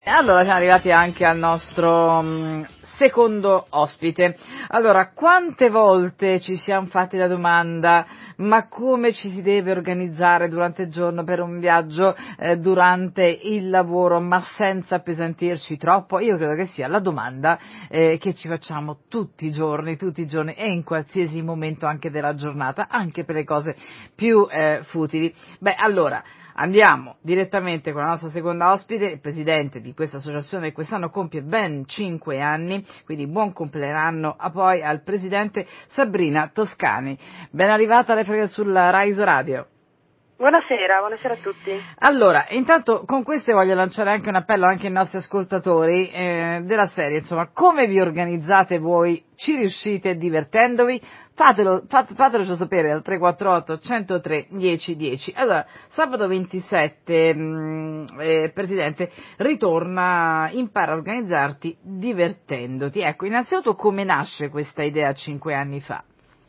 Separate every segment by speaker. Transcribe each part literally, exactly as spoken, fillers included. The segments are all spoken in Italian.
Speaker 1: Allora siamo arrivati anche al nostro mh, secondo ospite. Allora, quante volte ci siamo fatti la domanda: ma come ci si deve organizzare durante il giorno per un viaggio, eh, durante il lavoro, ma senza appesantirci troppo? Io credo che sia la domanda eh, che ci facciamo tutti i giorni, tutti i giorni e in qualsiasi momento anche della giornata, anche per le cose più eh, futili. Beh, allora, andiamo direttamente con la nostra seconda ospite, il presidente di questa associazione che quest'anno compie ben cinque anni, quindi buon compleanno a poi al presidente Sabrina Toscani. Ben arrivata alle freghe sulla Rai Iso Radio.
Speaker 2: Buonasera, buonasera a tutti.
Speaker 1: Allora, intanto con queste voglio lanciare anche un appello anche ai nostri ascoltatori eh, della serie, insomma, come vi organizzate voi? Ci riuscite divertendovi? Fatelo, fat, fatelo sapere al tre quattro otto, uno zero tre, dieci dieci. Allora, sabato ventisette, mh, eh, Presidente, ritorna, impara a organizzarti divertendoti. Ecco, innanzitutto come nasce questa idea cinque anni fa?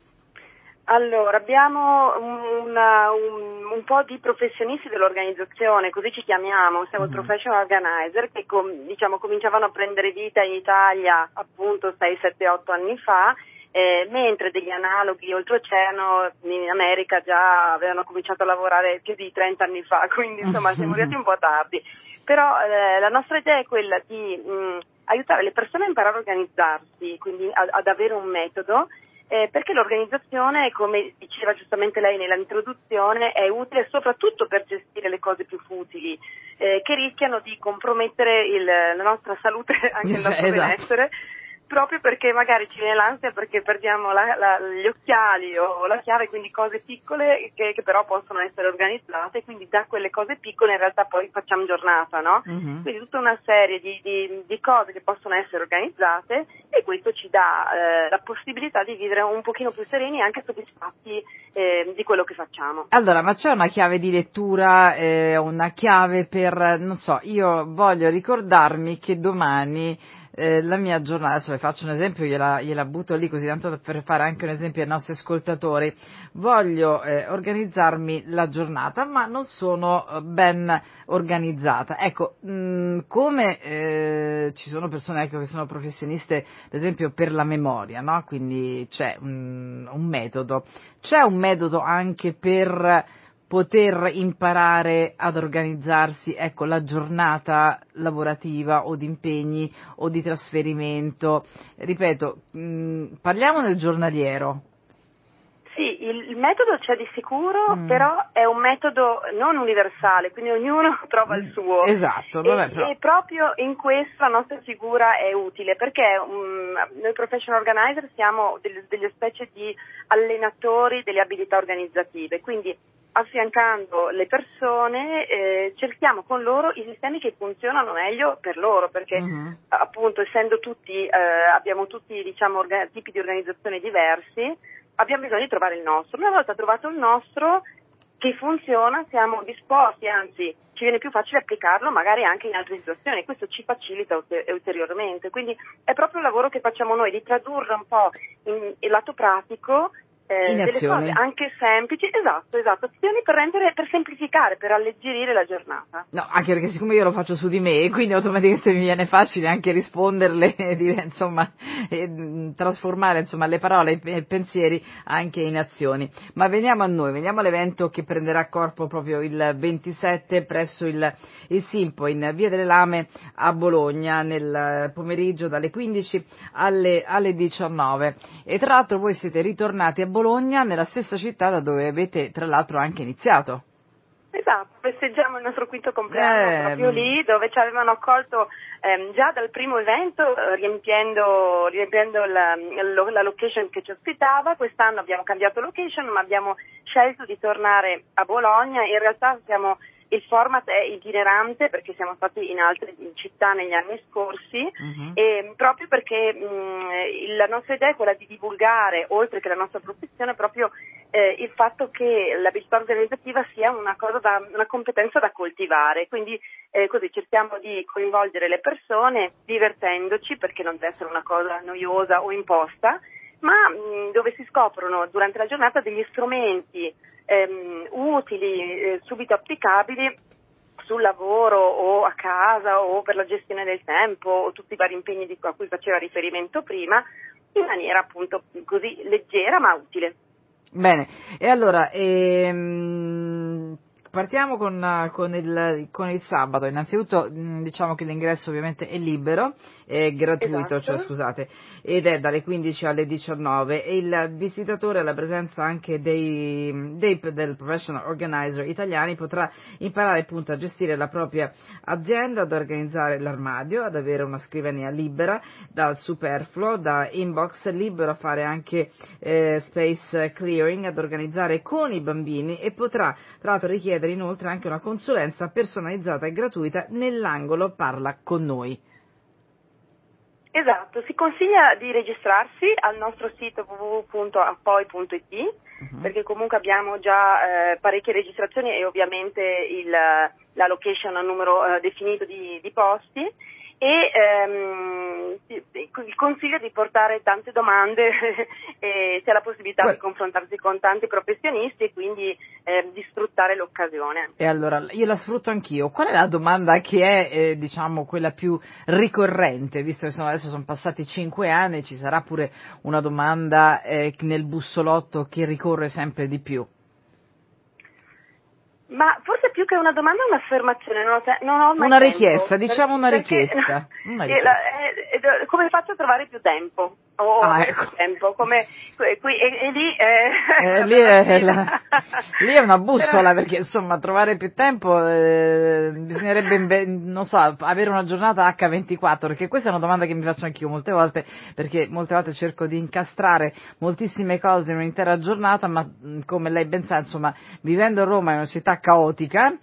Speaker 2: Allora, abbiamo una, un, un po' di professionisti dell'organizzazione, così ci chiamiamo, siamo
Speaker 1: Uh-huh.
Speaker 2: professional organizer, che com, diciamo cominciavano a prendere vita in Italia appunto sei, sette, otto anni fa, eh, mentre degli analoghi oltreoceano in America già avevano cominciato a lavorare più di trenta anni fa, quindi insomma siamo arrivati un po' tardi. Però eh, la nostra idea è quella di mh, aiutare le persone a imparare a organizzarsi, quindi a, ad avere un metodo. Eh, perché l'organizzazione, come diceva giustamente lei nell'introduzione, è utile soprattutto per gestire le cose più futili, eh, che rischiano di compromettere il, la nostra salute, anche il nostro
Speaker 1: Esatto.
Speaker 2: benessere, proprio perché magari ci viene l'ansia perché perdiamo la, la, gli occhiali o la chiave, quindi cose piccole che, che però possono essere organizzate, quindi da quelle cose piccole in realtà poi facciamo giornata, no?
Speaker 1: Uh-huh.
Speaker 2: Quindi tutta una serie di, di, di cose che possono essere organizzate e questo ci dà eh, la possibilità di vivere un pochino più sereni e anche soddisfatti eh, di quello che facciamo.
Speaker 1: Allora, ma c'è una chiave di lettura, eh, una chiave per, non so, io voglio ricordarmi che domani eh, la mia giornata, adesso le faccio un esempio, gliela, gliela butto lì così tanto per fare anche un esempio ai nostri ascoltatori, voglio eh, organizzarmi la giornata ma non sono ben organizzata. Ecco, mh, come eh, ci sono persone ecco, che sono professioniste, ad esempio per la memoria, no? Quindi c'è un, un metodo. C'è un metodo anche per poter imparare ad organizzarsi, ecco, la giornata lavorativa o di impegni o di trasferimento. Ripeto, mh, parliamo del giornaliero.
Speaker 2: Sì, il, il metodo c'è di sicuro,
Speaker 1: Mm.
Speaker 2: però è un metodo non universale, quindi ognuno trova il suo.
Speaker 1: Esatto, vabbè,
Speaker 2: E,
Speaker 1: però.
Speaker 2: e proprio in questo la nostra figura è utile, perché um, noi professional organizer siamo delle, delle specie di allenatori delle abilità organizzative, quindi affiancando le persone eh, cerchiamo con loro i sistemi che funzionano meglio per loro, perché
Speaker 1: Mm-hmm.
Speaker 2: appunto essendo tutti, eh, abbiamo tutti diciamo orga- tipi di organizzazione diversi, abbiamo bisogno di trovare il nostro. Una volta trovato il nostro che funziona, siamo disposti, anzi ci viene più facile applicarlo magari anche in altre situazioni, questo ci facilita ulteriormente, quindi è proprio il lavoro che facciamo noi, di tradurre un po' in, il lato pratico eh, delle
Speaker 1: azioni.
Speaker 2: cose anche semplici, esatto, esatto, azioni per rendere, per semplificare, per alleggerire la giornata.
Speaker 1: No, anche perché siccome io lo faccio su di me, quindi automaticamente mi viene facile anche risponderle e dire, insomma, e, trasformare insomma le parole e i pensieri anche in azioni. Ma veniamo a noi, veniamo all'evento che prenderà corpo proprio il ventisette presso il, il Simpo in Via delle Lame a Bologna nel pomeriggio dalle quindici alle, alle diciannove. E tra l'altro voi siete ritornati a Bologna nella stessa città da dove avete tra l'altro anche iniziato.
Speaker 2: Esatto, festeggiamo il nostro quinto compleanno
Speaker 1: Eh,
Speaker 2: proprio lì, dove ci avevano accolto ehm, già dal primo evento, eh, riempiendo, riempiendo la, la location che ci ospitava. Quest'anno abbiamo cambiato location, ma abbiamo scelto di tornare a Bologna. In realtà siamo, il format è itinerante perché siamo stati in altre città negli anni scorsi,
Speaker 1: uh-huh.
Speaker 2: e proprio perché mh, la nostra idea è quella di divulgare, oltre che la nostra professione, proprio eh, il fatto che l'abilità organizzativa sia una cosa da, una competenza da coltivare, quindi eh, così cerchiamo di coinvolgere le persone divertendoci, perché non deve essere una cosa noiosa o imposta, ma mh, dove si scoprono durante la giornata degli strumenti ehm, utili, eh, subito applicabili, sul lavoro o a casa o per la gestione del tempo o tutti i vari impegni di, a cui faceva riferimento prima, in maniera appunto così leggera ma utile.
Speaker 1: Bene, e allora ehm, partiamo con, con, il, con il sabato. Innanzitutto mh, diciamo che l'ingresso ovviamente è libero, è gratuito,
Speaker 2: Esatto.
Speaker 1: cioè scusate, ed è dalle quindici alle diciannove, e il visitatore, alla presenza anche dei, dei del professional organizer italiani, potrà imparare appunto a gestire la propria azienda, ad organizzare l'armadio, ad avere una scrivania libera dal superfluo, da inbox libero, a fare anche eh, space clearing, ad organizzare con i bambini, e potrà tra l'altro richiedere inoltre anche una consulenza personalizzata e gratuita nell'angolo Parla con noi.
Speaker 2: Esatto, si consiglia di registrarsi al nostro sito w w w punto appoi punto i t, uh-huh. perché comunque abbiamo già eh, parecchie registrazioni e ovviamente il, la location a numero eh, definito di, di posti, e ehm, il consiglio di portare tante domande e si ha la possibilità
Speaker 1: Qual-
Speaker 2: di confrontarsi con tanti professionisti e quindi eh, di sfruttare l'occasione.
Speaker 1: E allora io la sfrutto anch'io. Qual è la domanda che è eh, diciamo quella più ricorrente, visto che sono, adesso sono passati cinque anni, ci sarà pure una domanda eh, nel bussolotto che ricorre sempre di più?
Speaker 2: Ma forse più che una domanda è un'affermazione, non ho, te- non ho mai
Speaker 1: Una
Speaker 2: tempo,
Speaker 1: richiesta, diciamo una
Speaker 2: perché,
Speaker 1: richiesta. Una
Speaker 2: eh,
Speaker 1: richiesta.
Speaker 2: la- eh, eh, come faccio a trovare più tempo? O
Speaker 1: Ah,
Speaker 2: avere
Speaker 1: ecco.
Speaker 2: più tempo? Come, qui, qui- e, e lì, eh,
Speaker 1: Eh, lì, è la, lì è una bussola, perché insomma trovare più tempo eh, bisognerebbe inve- non so, avere una giornata acca ventiquattro, perché questa è una domanda che mi faccio anch'io molte volte, perché molte volte cerco di incastrare moltissime cose in un'intera giornata, ma come lei ben sa, insomma, vivendo a Roma, in una città caotica,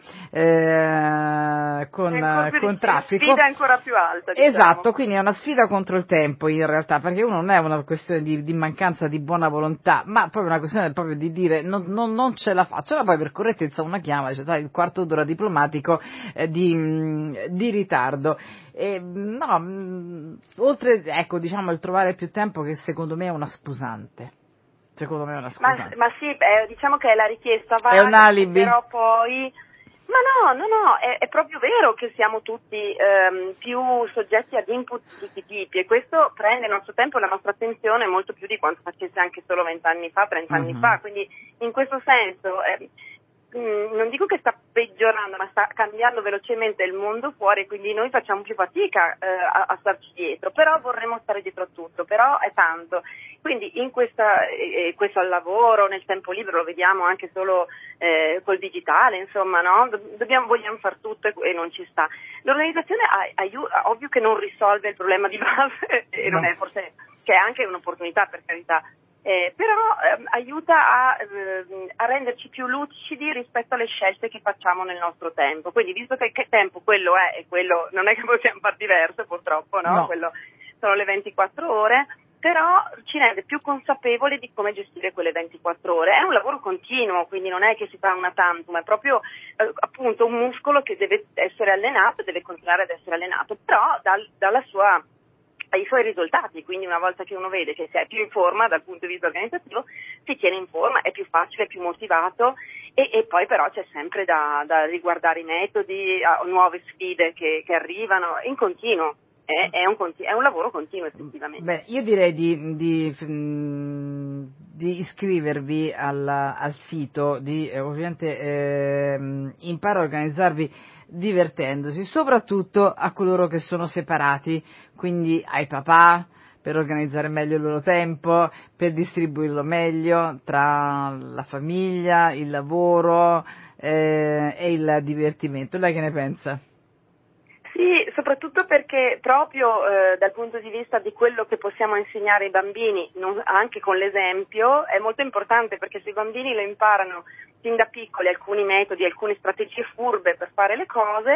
Speaker 1: eh, con,
Speaker 2: è ancora più
Speaker 1: con
Speaker 2: difficile,
Speaker 1: traffico,
Speaker 2: la sfida è ancora più alta, diciamo.
Speaker 1: esatto, quindi è una sfida contro il tempo in realtà, perché uno non è una questione di, di mancanza di buona volontà, ma proprio una questione proprio di dire non, non, non ce la faccio, allora poi per correttezza una chiama, cioè sai, il quarto d'ora diplomatico eh, di, mh, di ritardo. E, no, mh, oltre, ecco, diciamo, il trovare più tempo, che secondo me è una scusante. Secondo me è una
Speaker 2: Ma,
Speaker 1: scusante.
Speaker 2: ma sì, eh, diciamo che è la richiesta
Speaker 1: È un
Speaker 2: vaga,
Speaker 1: alibi.
Speaker 2: però poi... Ma no, no, no, è, è proprio vero che siamo tutti ehm, più soggetti ad input di tutti i tipi, e questo prende il nostro tempo e la nostra attenzione molto più di quanto facesse anche solo vent'anni fa, trent'anni
Speaker 1: Uh-huh.
Speaker 2: fa, quindi in questo senso eh, mh, non dico che sta peggiorando, ma sta cambiando velocemente il mondo fuori, quindi noi facciamo più fatica eh, a, a starci dietro, però vorremmo stare dietro a tutto, però è tanto. Quindi in questa, eh, questo al lavoro, nel tempo libero, lo vediamo anche solo eh, col digitale, insomma, no? Dobbiamo, vogliamo far tutto e, e non ci sta. L'organizzazione aiuta, ovvio che non risolve il problema di base, e non
Speaker 1: No.
Speaker 2: è forse, che è anche un'opportunità, per carità, eh, però eh, aiuta a, eh, a renderci più lucidi rispetto alle scelte che facciamo nel nostro tempo. Quindi, visto che, che tempo quello è, e quello non è che possiamo far diverso purtroppo, no?
Speaker 1: No.
Speaker 2: Quello sono le ventiquattro ore, però ci rende più consapevoli di come gestire quelle ventiquattro ore. È un lavoro continuo, quindi non è che si fa una tantum, è proprio eh, appunto un muscolo che deve essere allenato, deve continuare ad essere allenato, però dal, dalla sua, ai suoi risultati, quindi una volta che uno vede che si è più in forma dal punto di vista organizzativo, si tiene in forma, è più facile, è più motivato, e, e poi però c'è sempre da, da riguardare i metodi, a, nuove sfide che, che arrivano, in continuo. È, è, un, è un lavoro continuo effettivamente.
Speaker 1: Beh, io direi di, di, di iscrivervi al, al sito, di eh, ovviamente eh, imparare a organizzarvi divertendosi, soprattutto a coloro che sono separati, quindi ai papà, per organizzare meglio il loro tempo, per distribuirlo meglio tra la famiglia, il lavoro eh, e il divertimento. Lei che ne pensa?
Speaker 2: Sì, soprattutto perché proprio eh, dal punto di vista di quello che possiamo insegnare ai bambini, non, anche con l'esempio, è molto importante, perché se i bambini lo imparano fin da piccoli alcuni metodi, alcune strategie furbe per fare le cose,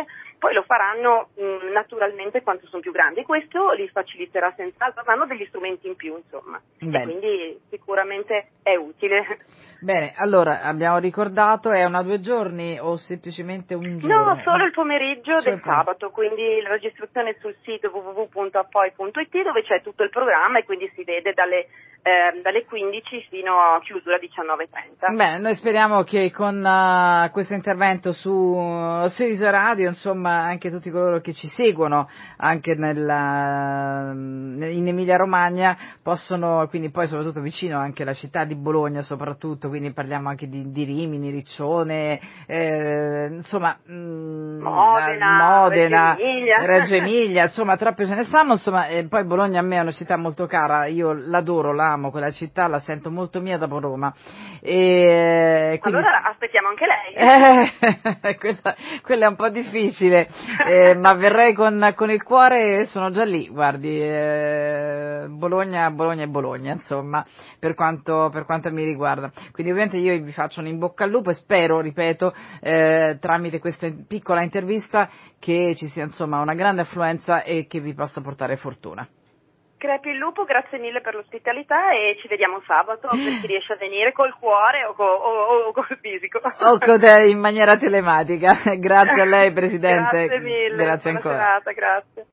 Speaker 2: poi lo faranno mh, naturalmente quando sono più grandi, questo li faciliterà senz'altro, avranno degli strumenti in più, insomma,
Speaker 1: Bene.
Speaker 2: e quindi sicuramente è utile.
Speaker 1: Bene, allora abbiamo ricordato, è una due giorni o semplicemente un giorno?
Speaker 2: No, solo il pomeriggio
Speaker 1: Solo
Speaker 2: del
Speaker 1: il pomeriggio.
Speaker 2: sabato, quindi la registrazione è sul sito w w w punto appoi punto i t dove c'è tutto il programma e quindi si vede dalle, eh, dalle quindici fino a chiusura diciannove e trenta.
Speaker 1: Bene, noi speriamo che con uh, questo intervento su, su Iso Radio, insomma, anche tutti coloro che ci seguono anche nella, in Emilia Romagna possono, quindi poi soprattutto vicino anche alla città di Bologna soprattutto, quindi parliamo anche di, di Rimini, Riccione, eh, insomma, mh,
Speaker 2: Modena,
Speaker 1: Modena,
Speaker 2: Reggio Emilia.
Speaker 1: Reggio Emilia, insomma, troppe ce ne stanno, insomma, e poi Bologna a me è una città molto cara, io l'adoro, l'amo, quella città, la sento molto mia dopo Roma. E quindi,
Speaker 2: allora aspettiamo anche lei.
Speaker 1: eh, questa, quella è un po' difficile, eh, ma verrei con, con il cuore e sono già lì, guardi, eh, Bologna, Bologna e Bologna, insomma, per quanto, per quanto mi riguarda. Quindi ovviamente io vi faccio un in bocca al lupo e spero, ripeto, eh, tramite questa piccola intervista che ci sia insomma una grande affluenza e che vi possa portare fortuna.
Speaker 2: Crepi il lupo, grazie mille per l'ospitalità e ci vediamo sabato per chi riesce a venire col cuore o, co, o, o col fisico.
Speaker 1: O code in maniera telematica. Grazie a lei Presidente.
Speaker 2: Grazie mille,
Speaker 1: Grazie
Speaker 2: buona
Speaker 1: ancora.
Speaker 2: serata, grazie.